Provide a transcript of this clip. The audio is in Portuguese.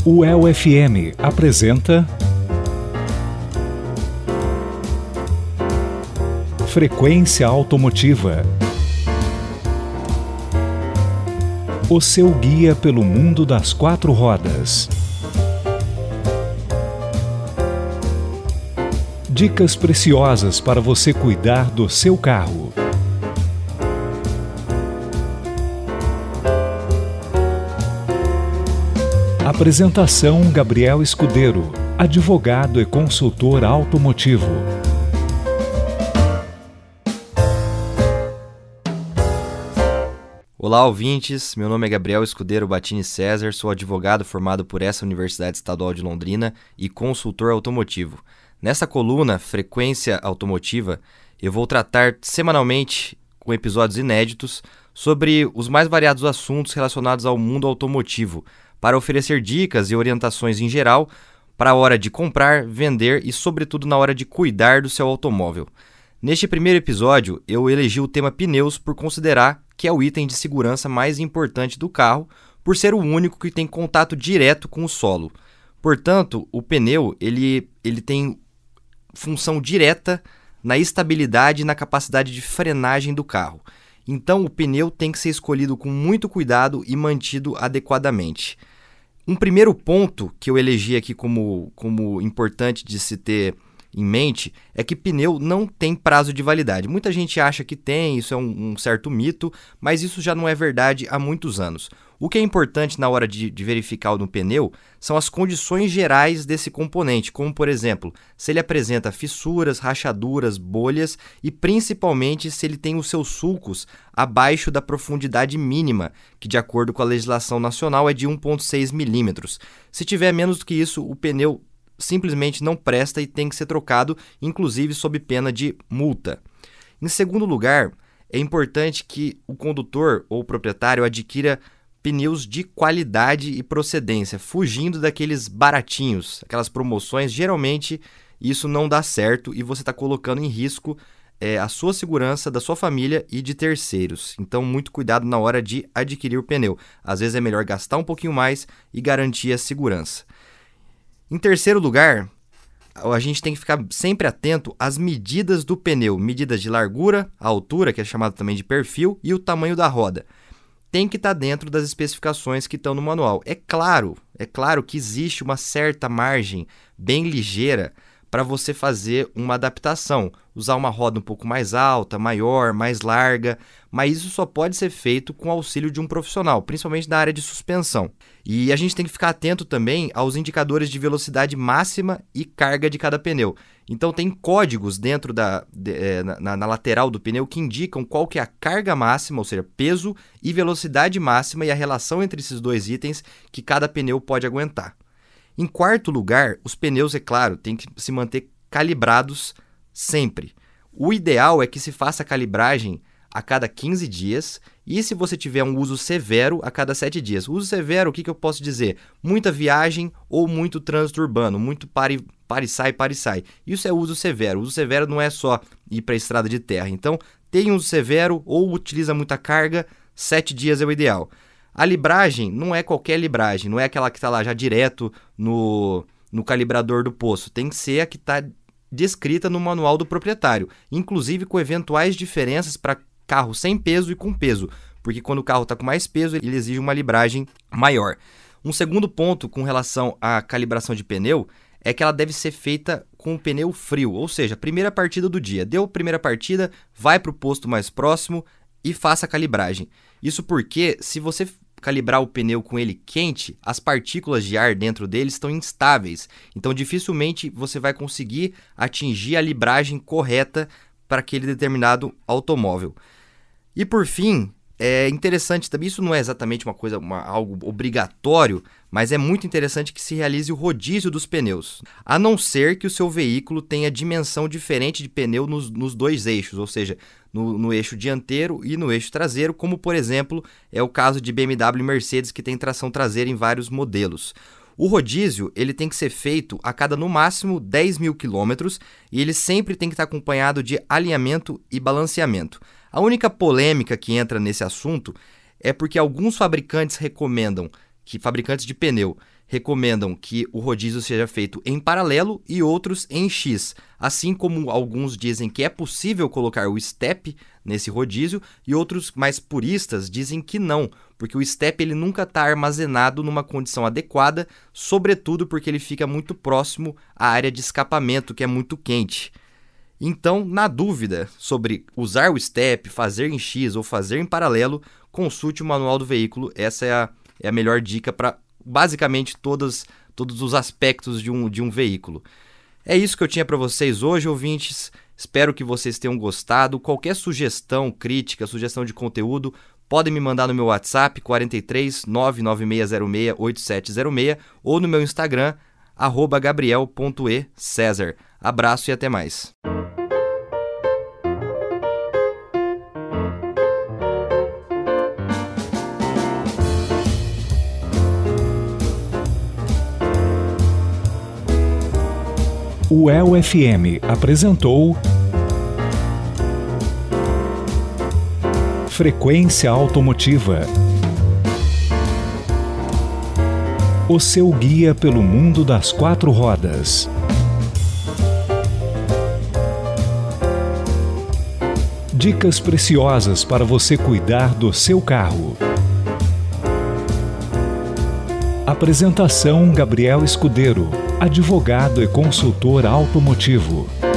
O UEL-FM apresenta Frequência Automotiva. O seu guia pelo mundo das quatro rodas. Dicas preciosas para você cuidar do seu carro. Apresentação: Gabriel Escudeiro, advogado e consultor automotivo. Olá, ouvintes. Meu nome é Gabriel Escudeiro Battini César, sou advogado formado por essa Universidade Estadual de Londrina e consultor automotivo. Nessa coluna, Frequência Automotiva, eu vou tratar semanalmente, com episódios inéditos, sobre os mais variados assuntos relacionados ao mundo automotivo, para oferecer dicas e orientações em geral para a hora de comprar, vender e, sobretudo, na hora de cuidar do seu automóvel. Neste primeiro episódio, eu elegi o tema pneus por considerar que é o item de segurança mais importante do carro, por ser o único que tem contato direto com o solo. Portanto, o pneu ele tem função direta na estabilidade e na capacidade de frenagem do carro. Então, o pneu tem que ser escolhido com muito cuidado e mantido adequadamente. Um primeiro ponto que eu elegi aqui como importante de se ter em mente é que pneu não tem prazo de validade. Muita gente acha que tem, isso é um certo mito, mas isso já não é verdade há muitos anos. O que é importante na hora de verificar no pneu são as condições gerais desse componente, como, por exemplo, se ele apresenta fissuras, rachaduras, bolhas e, principalmente, se ele tem os seus sulcos abaixo da profundidade mínima, que, de acordo com a legislação nacional, é de 1,6 milímetros. Se tiver menos do que isso, o pneu simplesmente não presta e tem que ser trocado, inclusive sob pena de multa. Em segundo lugar, é importante que o condutor ou o proprietário adquira pneus de qualidade e procedência, fugindo daqueles baratinhos, aquelas promoções. Geralmente isso não dá certo e você está colocando em risco a sua segurança, da sua família e de terceiros. Então, muito cuidado na hora de adquirir o pneu. Às vezes é melhor gastar um pouquinho mais e garantir a segurança. Em terceiro lugar, a gente tem que ficar sempre atento às medidas do pneu, medidas de largura, a altura, que é chamada também de perfil, e o tamanho da roda. Tem que estar dentro das especificações que estão no manual. É claro que existe uma certa margem bem ligeira para você fazer uma adaptação, usar uma roda um pouco mais alta, maior, mais larga, mas isso só pode ser feito com o auxílio de um profissional, principalmente na área de suspensão. E a gente tem que ficar atento também aos indicadores de velocidade máxima e carga de cada pneu. Então tem códigos dentro na lateral do pneu que indicam qual que é a carga máxima, ou seja, peso e velocidade máxima e a relação entre esses dois itens que cada pneu pode aguentar. Em quarto lugar, os pneus, é claro, têm que se manter calibrados sempre. O ideal é que se faça a calibragem a cada 15 dias e, se você tiver um uso severo, a cada 7 dias. Uso severo, o que eu posso dizer? Muita viagem ou muito trânsito urbano, muito pare e sai. Isso é uso severo. Uso severo não é só ir para a estrada de terra. Então, tem uso severo ou utiliza muita carga, 7 dias é o ideal. A libragem não é qualquer libragem, não é aquela que está lá já direto no calibrador do poço. Tem que ser a que está descrita no manual do proprietário, inclusive com eventuais diferenças para carro sem peso e com peso, porque quando o carro está com mais peso, ele exige uma libragem maior. Um segundo ponto com relação à calibração de pneu é que ela deve ser feita com o pneu frio, ou seja, primeira partida do dia. Deu a primeira partida, vai para o posto mais próximo e faça a calibragem. Isso porque, se você calibrar o pneu com ele quente, as partículas de ar dentro dele estão instáveis. Então, dificilmente você vai conseguir atingir a libragem correta para aquele determinado automóvel. E, por fim, é interessante também, isso não é exatamente algo obrigatório, mas é muito interessante que se realize o rodízio dos pneus, a não ser que o seu veículo tenha dimensão diferente de pneu nos dois eixos, ou seja, no eixo dianteiro e no eixo traseiro, como, por exemplo, é o caso de BMW e Mercedes, que tem tração traseira em vários modelos. O rodízio ele tem que ser feito a cada, no máximo, 10.000 quilômetros e ele sempre tem que estar acompanhado de alinhamento e balanceamento. A única polêmica que entra nesse assunto é porque alguns fabricantes recomendam, fabricantes de pneu, recomendam que o rodízio seja feito em paralelo e outros em X, assim como alguns dizem que é possível colocar o step nesse rodízio e outros mais puristas dizem que não, porque o step ele nunca está armazenado numa condição adequada, sobretudo porque ele fica muito próximo à área de escapamento, que é muito quente. Então, na dúvida sobre usar o step, fazer em X ou fazer em paralelo, consulte o manual do veículo. Essa é a melhor dica para basicamente todos os aspectos de um veículo. É isso que eu tinha para vocês hoje, ouvintes. Espero que vocês tenham gostado. Qualquer sugestão, crítica, sugestão de conteúdo, podem me mandar no meu WhatsApp 43 99606 8706 ou no meu Instagram @gabriel.ecesar. Abraço e até mais. O UEL-FM apresentou Frequência Automotiva. O seu guia pelo mundo das quatro rodas. Dicas preciosas para você cuidar do seu carro. Apresentação: Gabriel Escudeiro, advogado e consultor automotivo.